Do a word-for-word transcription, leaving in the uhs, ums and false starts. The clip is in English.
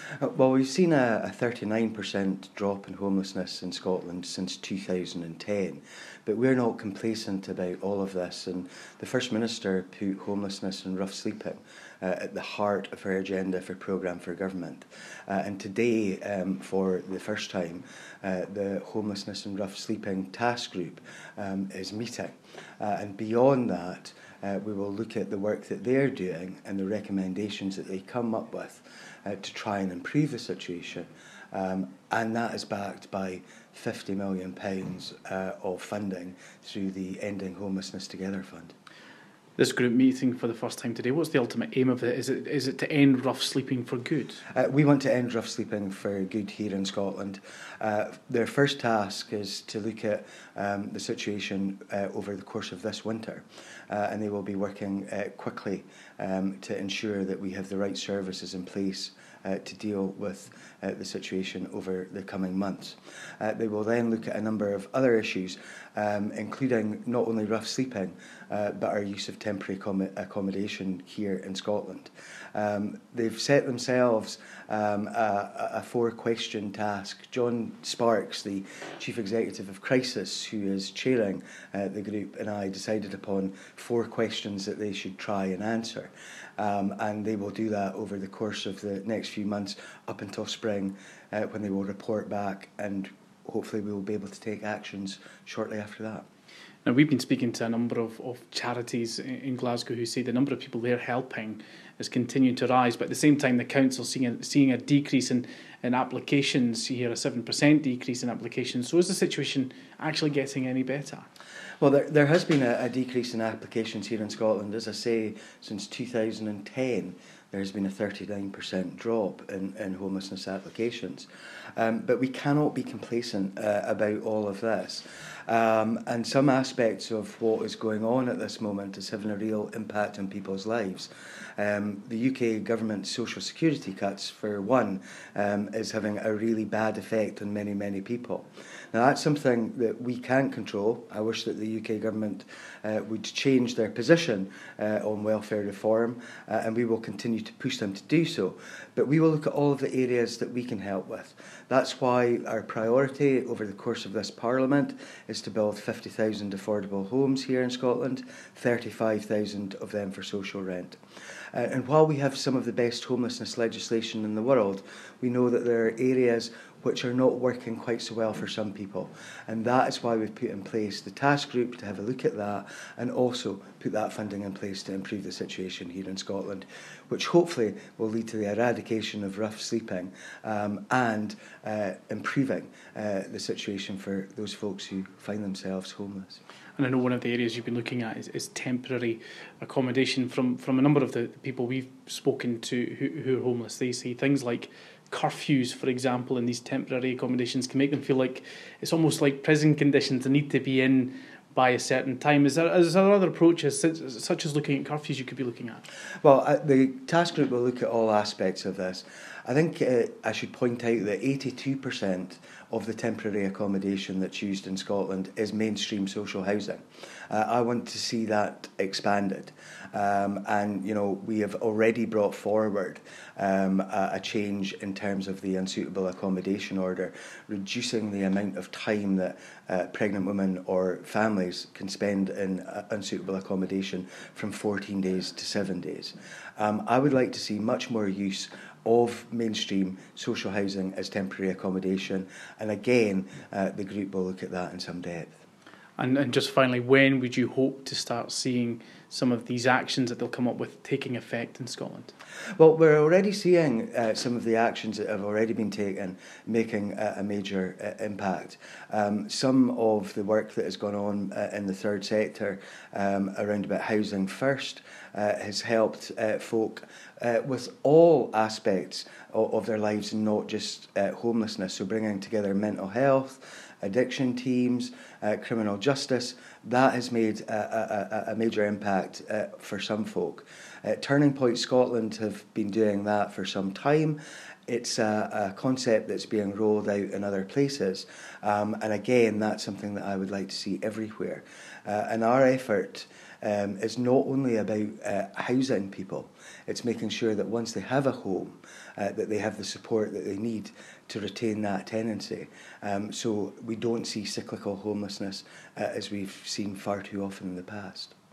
Uh, Well, we've seen a, a thirty-nine percent drop in homelessness in Scotland since two thousand ten, but we're not complacent about all of this, and the First Minister put homelessness and rough sleeping uh, at the heart of her agenda for Programme for Government. Uh, and today, um, for the first time, uh, the Homelessness and Rough Sleeping Task Group um, is meeting. Uh, and beyond that, uh, we will look at the work that they're doing and the recommendations that they come up with uh, to try and improve the situation. Um, and that is backed by fifty million pounds uh, of funding through the Ending Homelessness Together Fund. This group meeting for the first time today, what's the ultimate aim of it? Is it is it to end rough sleeping for good? Uh, we want to end rough sleeping for good here in Scotland. Uh, their first task is to look at um, the situation uh, over the course of this winter, uh, and they will be working uh, quickly um, to ensure that we have the right services in place uh, to deal with uh, the situation over the coming months. Uh, they will then look at a number of other issues, um, including not only rough sleeping, uh, but our use of temporary accommodation here in Scotland. Um, they've set themselves um, a, a four-question task. John Sparks, the Chief Executive of Crisis, who is chairing uh, the group, and I decided upon four questions that they should try and answer. Um, and they will do that over the course of the next few months up until spring, uh, when they will report back, and hopefully we will be able to take actions shortly after that. Now, we've been speaking to a number of, of charities in Glasgow who say the number of people they're helping is continuing to rise, but at the same time the council seeing a, seeing a decrease in, in applications here, a seven percent decrease in applications. So is the situation actually getting any better? Well, there, there has been a, a decrease in applications here in Scotland. As I say, since two thousand ten, there has been a thirty-nine percent drop in, in homelessness applications. Um, but we cannot be complacent uh, about all of this. Um, and some aspects of what is going on at this moment is having a real impact on people's lives. Um, the U K government's social security cuts, for one, um, is having a really bad effect on many, many people. Now, that's something that we can't control. I wish that the U K government uh, would change their position uh, on welfare reform, uh, and we will continue to push them to do so. But we will look at all of the areas that we can help with. That's why our priority over the course of this Parliament is to build fifty thousand affordable homes here in Scotland, thirty-five thousand of them for social rent. Uh, and while we have some of the best homelessness legislation in the world, we know that there are areas which are not working quite so well for some people. And that is why we've put in place the task group to have a look at that, and also put that funding in place to improve the situation here in Scotland, which hopefully will lead to the eradication of rough sleeping um, and uh, improving uh, the situation for those folks who find themselves homeless. And I know one of the areas you've been looking at is, is temporary accommodation. From from a number of the people we've spoken to who, who are homeless, they say things like curfews, for example, in these temporary accommodations can make them feel like it's almost like prison conditions. They need to be in by a certain time. Is there, is there other approaches, such as looking at curfews, you could be looking at? Well, uh, the task group will look at all aspects of this. I think uh, I should point out that eighty-two percent of the temporary accommodation that's used in Scotland is mainstream social housing. Uh, I want to see that expanded. Um, and, you know, we have already brought forward um, a, a change in terms of the unsuitable accommodation order, reducing the amount of time that uh, pregnant women or families can spend in uh, unsuitable accommodation from fourteen days to seven days. Um, I would like to see much more use of mainstream social housing as temporary accommodation, and again, uh, the group will look at that in some depth. And, and just finally, when would you hope to start seeing some of these actions that they'll come up with taking effect in Scotland? Well, we're already seeing uh, some of the actions that have already been taken making a, a major uh, impact. Um, some of the work that has gone on uh, in the third sector um, around about housing first uh, has helped uh, folk uh, with all aspects of, of their lives, and not just uh, homelessness. So bringing together mental health, addiction teams, uh, criminal justice, that has made a, a, a major impact uh, for some folk. Uh, Turning Point Scotland have been doing that for some time. It's a, a concept that's being rolled out in other places, um, and again, that's something that I would like to see everywhere. Uh, and our effort um, is not only about uh, housing people, it's making sure that once they have a home, uh, that they have the support that they need to retain that tenancy. Um, so we don't see cyclical homelessness uh, as we've seen far too often in the past.